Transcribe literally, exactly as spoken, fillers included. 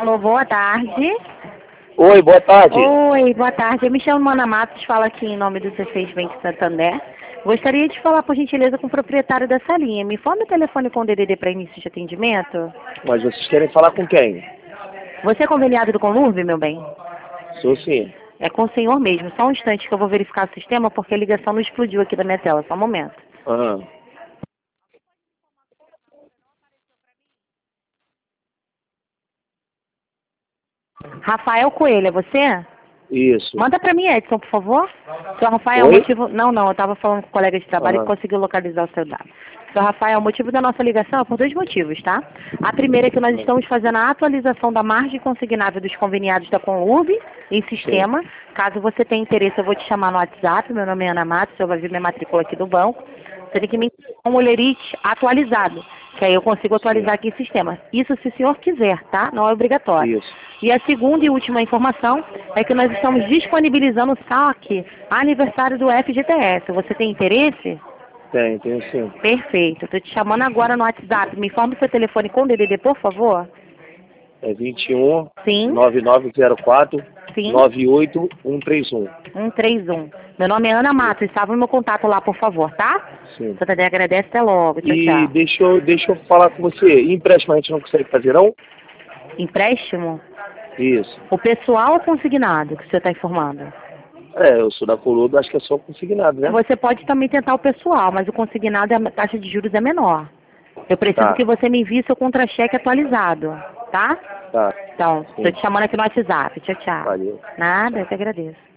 Alô, boa tarde. Oi, boa tarde. Oi, boa tarde. Eu me chamo Ana Matos, falo aqui em nome do C seis Bank Santander. Gostaria de falar, por gentileza, com o proprietário dessa linha. Me informe o telefone com o D D D para início de atendimento. Mas vocês querem falar com quem? Você é conveniado do Conurb, meu bem? Sou sim. É com o senhor mesmo. Só um instante que eu vou verificar o sistema, porque a ligação não explodiu aqui da minha tela. Só um momento. Aham. Rafael Coelho, é você? Isso. Manda para mim, Edson, por favor. Senhor Rafael, o Oi? motivo... Não, não, eu estava falando com o colega de trabalho que Aham. conseguiu localizar o seu dado. Senhor Rafael, o motivo da nossa ligação é por dois motivos, tá? A primeira é que nós estamos fazendo a atualização da margem consignável dos conveniados da Conurb em sistema. Sim. Caso você tenha interesse, eu vou te chamar no WhatsApp. Meu nome é Ana Matos, eu vou ver minha matrícula aqui do banco. Você tem que me enviar um olerite atualizado, que aí eu consigo atualizar Sim. aqui em sistema. Isso se o senhor quiser, tá? Não é obrigatório. Isso. E a segunda e última informação é que nós estamos disponibilizando o saque aniversário do F G T S. Você tem interesse? Tem, tem sim. Perfeito. Estou te chamando agora no WhatsApp. Me informe o seu telefone com D D D, por favor. É vinte e um, Sim, nove nove zero quatro, sim, nove oito um três um. um três um. Meu nome é Ana Matos. Salve o meu contato lá, por favor, tá? Sim. Santander agradece. Até logo. Tchau, E tchau. deixa eu, deixa eu falar com você. Empréstimo a gente não consegue fazer, não? Empréstimo? Isso. O pessoal ou consignado que o senhor está informando? É, eu sou da Coludo, acho que é só consignado, né? Você pode também tentar o pessoal, mas o consignado, a taxa de juros é menor. Eu preciso Tá, que você me envie seu contra-cheque atualizado, tá? tá. Então, estou Sim. te chamando aqui no WhatsApp. Tchau, tchau. Valeu. Nada, eu que agradeço.